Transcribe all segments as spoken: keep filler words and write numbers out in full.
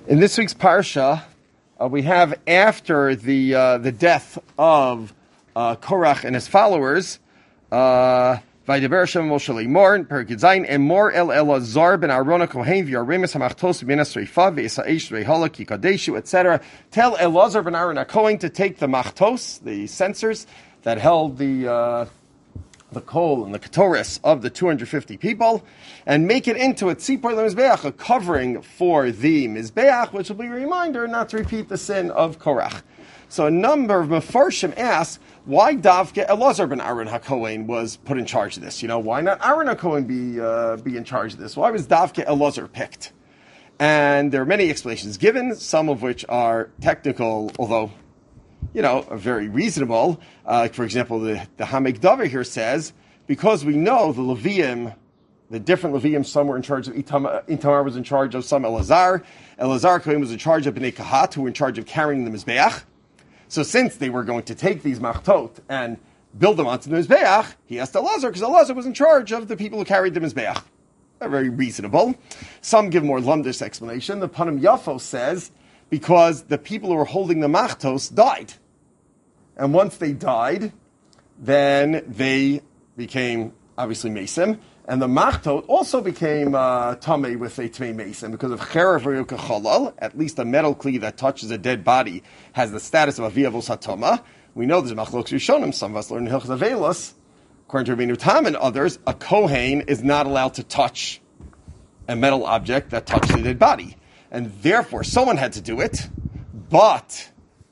In this week's parsha, uh, we have after the uh, the death of uh, Korach and his followers, uh, Vaydaber Hashem Moshe Lemor, Perek Zayin, and Mor El Elazar ben Aaron HaKohen v'Yaremes HaMachtos ben Asreifa v'Yisa'esh v'Hala ki Kadeshu, et cetera. Tell Elazar ben Aaron HaKohen to take the machtos, the censers that held the uh, the coal and the ketoris of the two hundred fifty people, and make it into a tzipor lemizbeach, a covering for the mizbeach, which will be a reminder not to repeat the sin of Korach. So a number of Mefarshim ask, why Davke Elazar ben Aaron HaKohen was put in charge of this? You know, why not Aaron HaKohen be, uh, be in charge of this? Why was Davke Elazar picked? And there are many explanations given, some of which are technical, although you know, very reasonable. Uh, for example, the, the Hamek Davar here says, because we know the Levium, the different Levium, some were in charge of, Itamar, Itamar was in charge of some Elazar, Elazar Kohen was in charge of Bnei Kahat, who were in charge of carrying the Mizbeach. So since they were going to take these Machtot and build them onto the Mizbeach, he asked Elazar, because Elazar was in charge of the people who carried the Mizbeach. Very reasonable. Some give more lumdish explanation. The Panim Yafo says, because the people who were holding the Machtos died. And once they died, then they became, obviously, Mesim. And the Machtot also became uh, Tameh with a Tmei Mesim, because of Cherav Riyuka Chalal, at least a metal kli that touches a dead body has the status of Aviyavos HaToma. We know there's a Machlokes Rishonim, some of us learn in Hilchos Avelos. According to Rabbeinu Tam and others, a Kohen is not allowed to touch a metal object that touches a dead body. And therefore, someone had to do it, but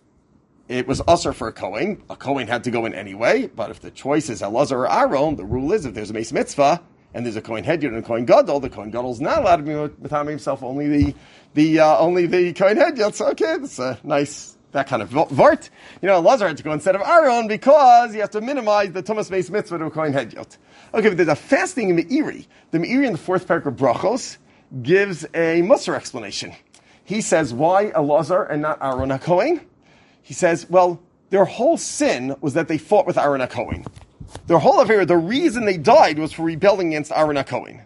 it was usher for a Kohen. A Kohen had to go in anyway, but if the choice is Elazar or Aaron, the rule is if there's a Meis Mitzvah, and there's a Kohen Hedyot and a Kohen Gadol, the Kohen Gadol is not allowed to be Matame himself, only the the uh, only the Kohen Hedyot. So, okay, that's a nice, that kind of vort. You know, Elazar had to go instead of Aaron because he has to minimize the Tumas Meis Mitzvah to a Kohen Hedyot. Okay, but there's a fasting in Meiri. The Meiri in the fourth parak of Brachos gives a Musar explanation. He says, why Elazar and not Aaron HaKohen? He says, well, their whole sin was that they fought with Aaron HaKohen. Their whole affair, the reason they died was for rebelling against Aaron HaKohen.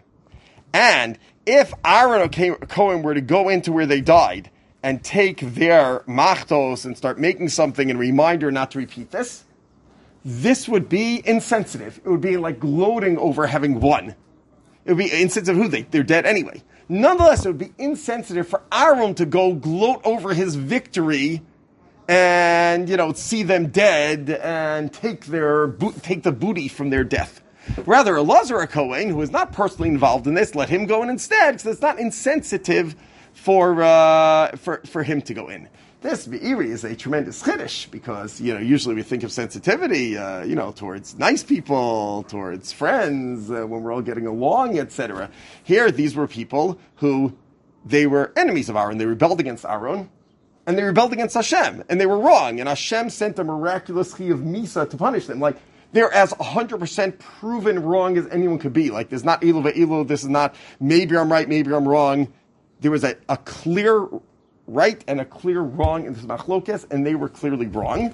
And if Aaron HaKohen were to go into where they died and take their machtos and start making something and reminder not to repeat this, this would be insensitive. It would be like gloating over having won. It would be insensitive who they, they're dead anyway. Nonetheless, it would be insensitive for Aaron to go gloat over his victory and, you know, see them dead and take their take the booty from their death. Rather, Elazar HaKohen, who is not personally involved in this, let him go in instead, because it's not insensitive for uh, for for him to go in. This Meiri is a tremendous chiddush, because, you know, usually we think of sensitivity, uh, you know, towards nice people, towards friends, uh, when we're all getting along, et cetera. Here, these were people who, they were enemies of Aaron. They rebelled against Aaron, and they rebelled against Hashem, and they were wrong, and Hashem sent a miraculous chi of Misa to punish them. Like, they're as one hundred percent proven wrong as anyone could be. Like, there's not Elu ve'Elu, this is not, maybe I'm right, maybe I'm wrong. There was a, a clear right and a clear wrong in this machlokes, and they were clearly wrong.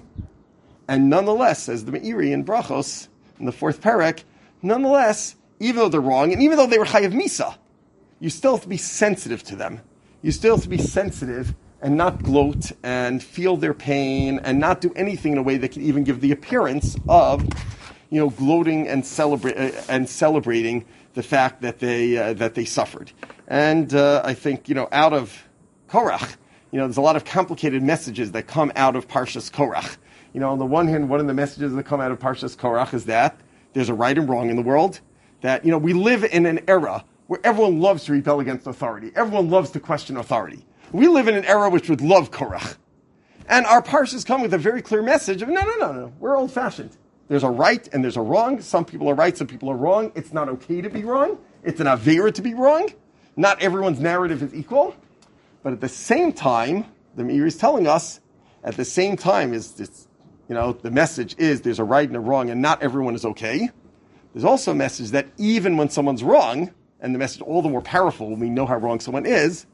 And nonetheless, says the Meiri in Brachos, in the fourth parak, nonetheless, even though they're wrong, and even though they were chayav misa, you still have to be sensitive to them. You still have to be sensitive and not gloat and feel their pain and not do anything in a way that can even give the appearance of, you know, gloating and celebrate uh, and celebrating the fact that they uh, that they suffered. And uh, I think, you know, out of Korach, you know, there's a lot of complicated messages that come out of Parshas Korach. You know, on the one hand, one of the messages that come out of Parshas Korach is that there's a right and wrong in the world. That, you know, we live in an era where everyone loves to rebel against authority. Everyone loves to question authority. We live in an era which would love Korach. And our parshas come with a very clear message of, no, no, no, no, we're old-fashioned. There's a right and there's a wrong. Some people are right, some people are wrong. It's not okay to be wrong. It's an avera to be wrong. Not everyone's narrative is equal. But at the same time, the Meiri is telling us, at the same time, is this, you know, the message is there's a right and a wrong, and not everyone is okay. There's also a message that even when someone's wrong, and the message all the more powerful when we know how wrong someone is,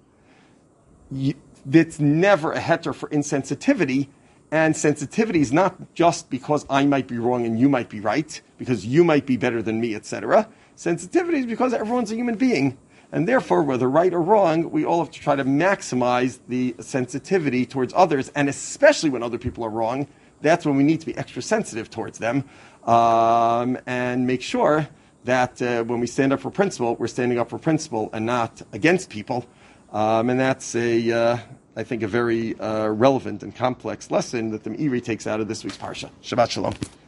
you, it's never a heter for insensitivity, and sensitivity is not just because I might be wrong and you might be right, because you might be better than me, et cetera. Sensitivity is because everyone's a human being, And therefore, whether right or wrong, we all have to try to maximize the sensitivity towards others, and especially when other people are wrong, that's when we need to be extra sensitive towards them, um, and make sure that uh, when we stand up for principle, we're standing up for principle and not against people. Um, and that's a, uh, I think, a very uh, relevant and complex lesson that the Meiri takes out of this week's Parsha. Shabbat Shalom.